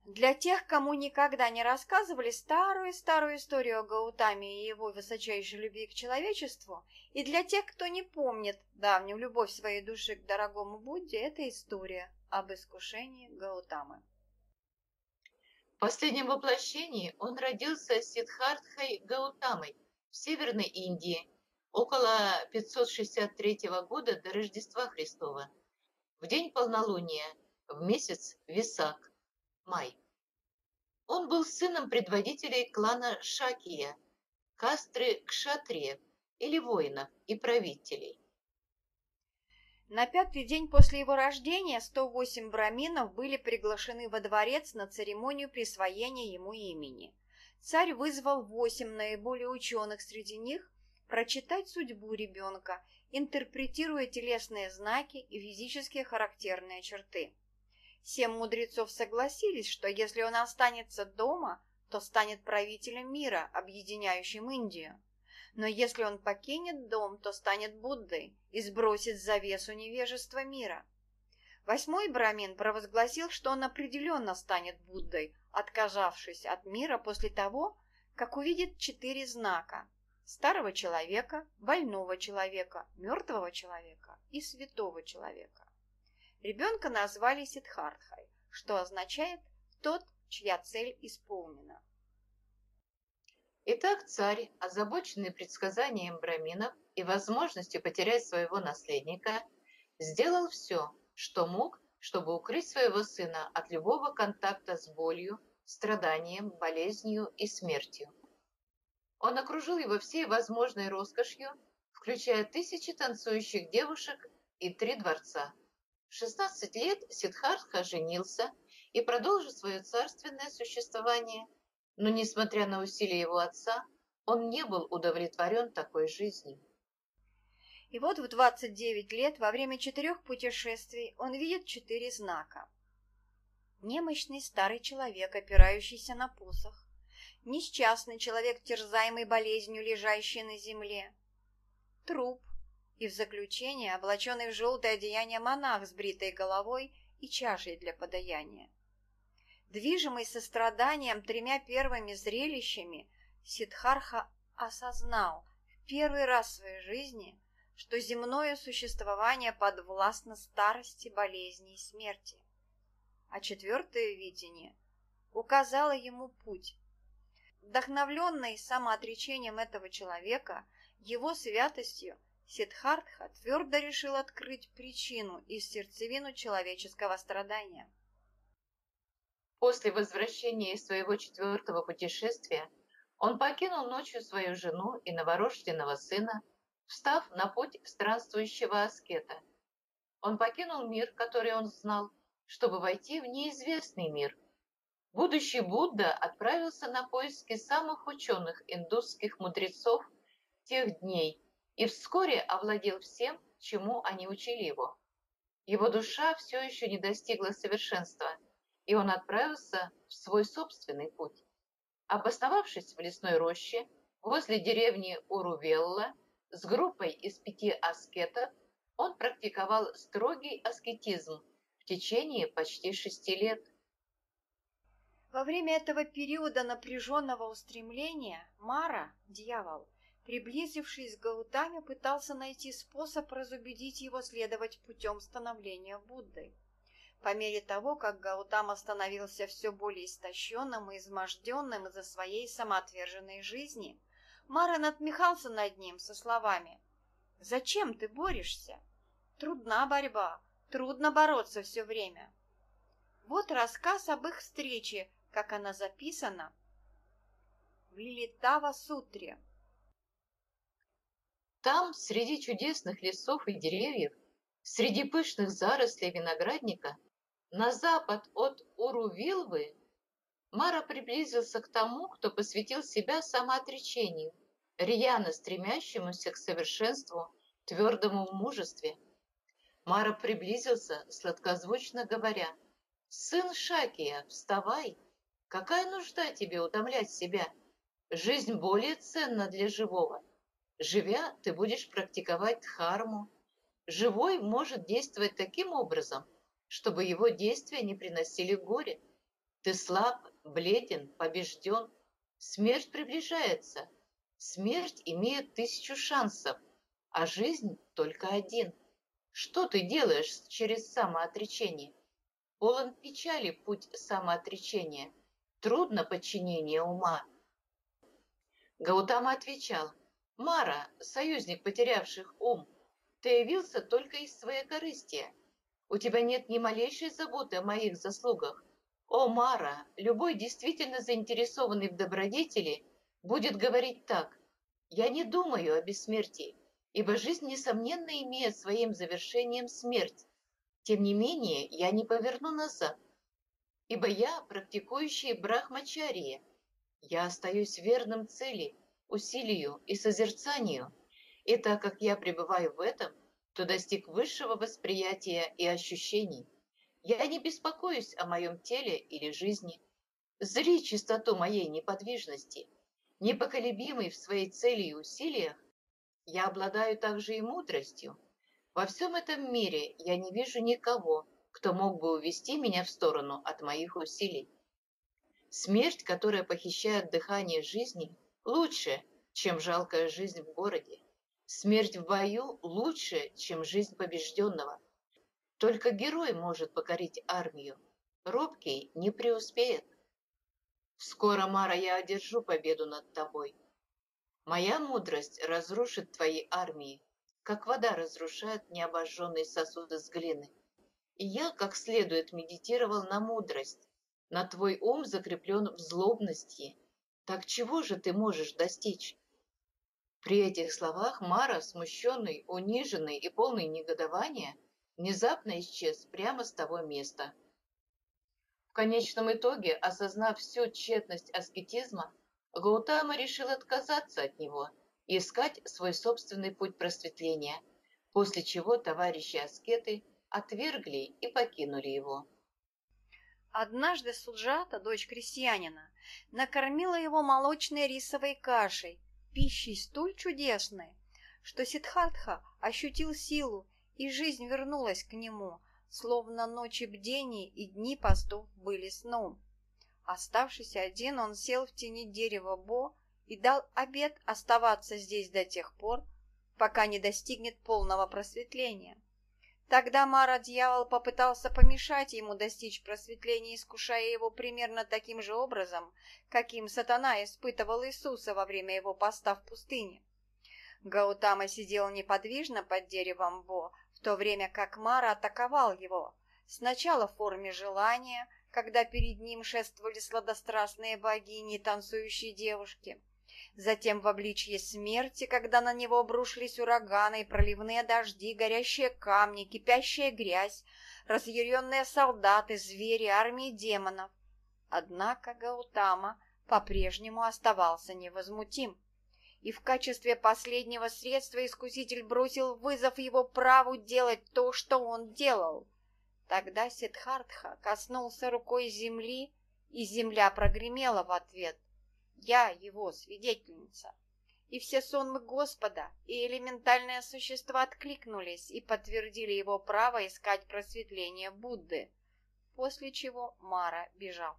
Для тех, кому никогда не рассказывали старую-старую историю о Гаутаме и его высочайшей любви к человечеству, и для тех, кто не помнит давнюю любовь своей души к дорогому Будде, это история об искушении Гаутамы. В последнем воплощении он родился Сиддхартхой Гаутамой в Северной Индии около 563 года до Рождества Христова, в день полнолуния, в месяц Висак, май. Он был сыном предводителей клана Шакия, кастры кшатриев или воинов и правителей. На пятый день после его рождения 108 браминов были приглашены во дворец на церемонию присвоения ему имени. Царь вызвал 8 наиболее ученых среди них прочитать судьбу ребенка, интерпретируя телесные знаки и физически характерные черты. 7 мудрецов согласились, что если он останется дома, то станет правителем мира, объединяющим Индию. Но если он покинет дом, то станет Буддой и сбросит завесу невежества мира. 8-й брамин провозгласил, что он определенно станет Буддой, отказавшись от мира после того, как увидит 4 знака: старого человека, больного человека, мертвого человека и святого человека. Ребенка назвали Сиддхартхой, что означает «тот, чья цель исполнена». Итак, царь, озабоченный предсказанием браминов и возможностью потерять своего наследника, сделал все, что мог, чтобы укрыть своего сына от любого контакта с болью, страданием, болезнью и смертью. Он окружил его всей возможной роскошью, включая 1000 танцующих девушек и 3 дворца. В 16 лет Сиддхартха женился и продолжил свое царственное существование, но, несмотря на усилия его отца, он не был удовлетворен такой жизнью. И вот в 29 лет во время 4 путешествий он видит 4 знака. Немощный старый человек, опирающийся на посох, несчастный человек, терзаемый болезнью, лежащий на земле, труп и в заключение облаченный в желтое одеяние монах с бритой головой и чашей для подаяния. Движимый состраданием 3 первыми зрелищами, Сиддхартха осознал в первый раз в своей жизни, что земное существование подвластно старости, болезни и смерти. А 4-е видение указало ему путь. Вдохновленный самоотречением этого человека, его святостью, Сиддхартха твердо решил открыть причину и сердцевину человеческого страдания. После возвращения из своего 4-го путешествия он покинул ночью свою жену и новорожденного сына, встав на путь странствующего аскета. Он покинул мир, который он знал, чтобы войти в неизвестный мир. Будущий Будда отправился на поиски самых ученых индусских мудрецов тех дней и вскоре овладел всем, чему они учили его. Его душа все еще не достигла совершенства, и он отправился в свой собственный путь. Обосновавшись в лесной роще возле деревни Урувелла с группой из 5 аскетов, он практиковал строгий аскетизм в течение почти 6 лет. Во время этого периода напряженного устремления Мара, дьявол, приблизившись к Гаутаме, пытался найти способ разубедить его следовать путем становления Буддой. По мере того, как Гаутама становился все более истощенным и изможденным из-за своей самоотверженной жизни, Мара надмехался над ним со словами: «Зачем ты борешься? Трудна борьба, трудно бороться все время». Вот рассказ об их встрече, как она записана в Лилитава-сутре. Там, среди чудесных лесов и деревьев, среди пышных зарослей виноградника, на запад от Урувилвы, Мара приблизился к тому, кто посвятил себя самоотречению, рьяно стремящемуся к совершенству, твердому в мужестве. Мара приблизился, сладкозвучно говоря: «Сын Шакия, вставай! Какая нужда тебе утомлять себя? Жизнь более ценна для живого. Живя, ты будешь практиковать дхарму. Живой может действовать таким образом, чтобы его действия не приносили горе. Ты слаб, бледен, побежден. Смерть приближается. Смерть имеет 1000 шансов, а жизнь только один. Что ты делаешь через самоотречение? Полон печали путь самоотречения. Трудно подчинение ума. Гаутама отвечал: «Мара, союзник потерявших ум, ты явился только из своекорыстия. У тебя нет ни малейшей заботы о моих заслугах. О, Мара, любой действительно заинтересованный в добродетели будет говорить так: я не думаю о бессмертии, ибо жизнь, несомненно, имеет своим завершением смерть. Тем не менее, я не поверну назад, ибо я практикующий брахмачария. Я остаюсь верным цели, усилию и созерцанию, и так как я пребываю в этом, то достиг высшего восприятия и ощущений. Я не беспокоюсь о моем теле или жизни. Зри чистоту моей неподвижности. Непоколебимый в своей цели и усилиях, я обладаю также и мудростью. Во всем этом мире я не вижу никого, кто мог бы увести меня в сторону от моих усилий. Смерть, которая похищает дыхание жизни, лучше, чем жалкая жизнь в городе. Смерть в бою лучше, чем жизнь побежденного. Только герой может покорить армию. Робкий не преуспеет. Скоро, Мара, я одержу победу над тобой. Моя мудрость разрушит твои армии, как вода разрушает необожженные сосуды с глины. И я как следует медитировал на мудрость, на твой ум закреплен в злобности. Так чего же ты можешь достичь? При этих словах Мара, смущенный, униженный и полный негодования, внезапно исчез прямо с того места. В конечном итоге, осознав всю тщетность аскетизма, Гаутама решил отказаться от него и искать свой собственный путь просветления, после чего товарищи-аскеты отвергли и покинули его. Однажды Суджата, дочь крестьянина, накормила его молочной рисовой кашей, пищей столь чудесной, что Сиддхартха ощутил силу, и жизнь вернулась к нему, словно ночи бдений и дни постов были сном. Оставшись один, он сел в тени дерева Бо и дал обет оставаться здесь до тех пор, пока не достигнет полного просветления. Тогда Мара-дьявол попытался помешать ему достичь просветления, искушая его примерно таким же образом, каким сатана испытывал Иисуса во время его поста в пустыне. Гаутама сидел неподвижно под деревом Бо, в то время как Мара атаковал его, сначала в форме желания, когда перед ним шествовали сладострастные богини и танцующие девушки, затем в обличье смерти, когда на него обрушились ураганы и проливные дожди, горящие камни, кипящая грязь, разъяренные солдаты, звери, армии демонов. Однако Гаутама по-прежнему оставался невозмутим, и в качестве последнего средства искуситель бросил вызов его праву делать то, что он делал. Тогда Сиддхартха коснулся рукой земли, и земля прогремела в ответ: «Я его свидетельница». И все сонмы Господа и элементальные существа откликнулись и подтвердили его право искать просветление Будды, после чего Мара бежал.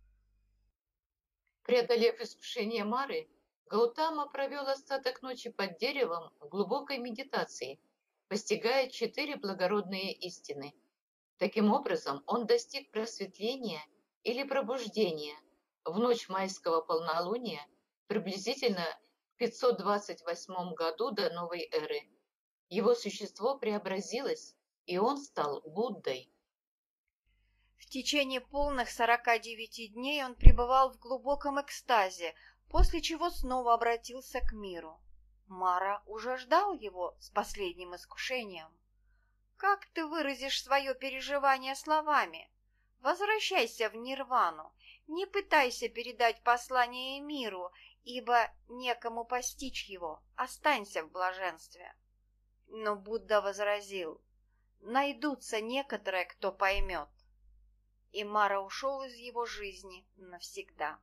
Преодолев искушение Мары, Гаутама провел остаток ночи под деревом в глубокой медитации, постигая 4 благородные истины. Таким образом, он достиг просветления или пробуждения в ночь майского полнолуния, приблизительно в 528 году до новой эры. Его существо преобразилось, и он стал Буддой. В течение полных 49 дней он пребывал в глубоком экстазе, после чего снова обратился к миру. Мара уже ждал его с последним искушением. «Как ты выразишь свое переживание словами? Возвращайся в нирвану, не пытайся передать послание миру, ибо некому постичь его, останься в блаженстве». Но Будда возразил: «Найдутся некоторые, кто поймет». И Мара ушел из его жизни навсегда.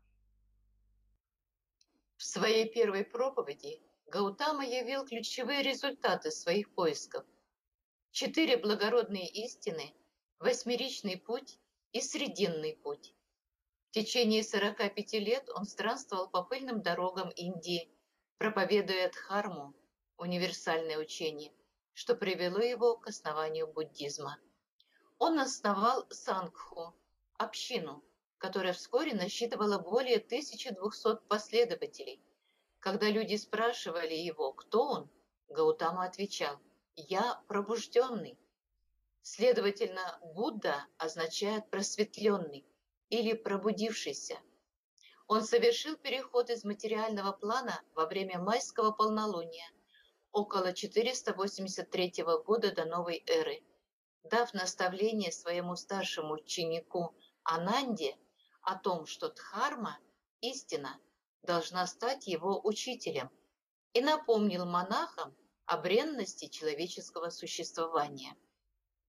В своей первой проповеди Гаутама явил ключевые результаты своих поисков: 4 благородные истины, 8-ричный путь и срединный путь. течение 45 лет он странствовал по пыльным дорогам Индии, проповедуя Дхарму, универсальное учение, что привело его к основанию буддизма. Он основал Сангху, общину, которая вскоре насчитывала более 1200 последователей. Когда люди спрашивали его, кто он, Гаутама отвечал: «Я пробужденный». Следовательно, Будда означает «просветленный» или «пробудившийся». Он совершил переход из материального плана во время майского полнолуния, около 483 года до новой эры, дав наставление своему старшему ученику Ананде о том, что Дхарма, истина, должна стать его учителем, и напомнил монахам о бренности человеческого существования.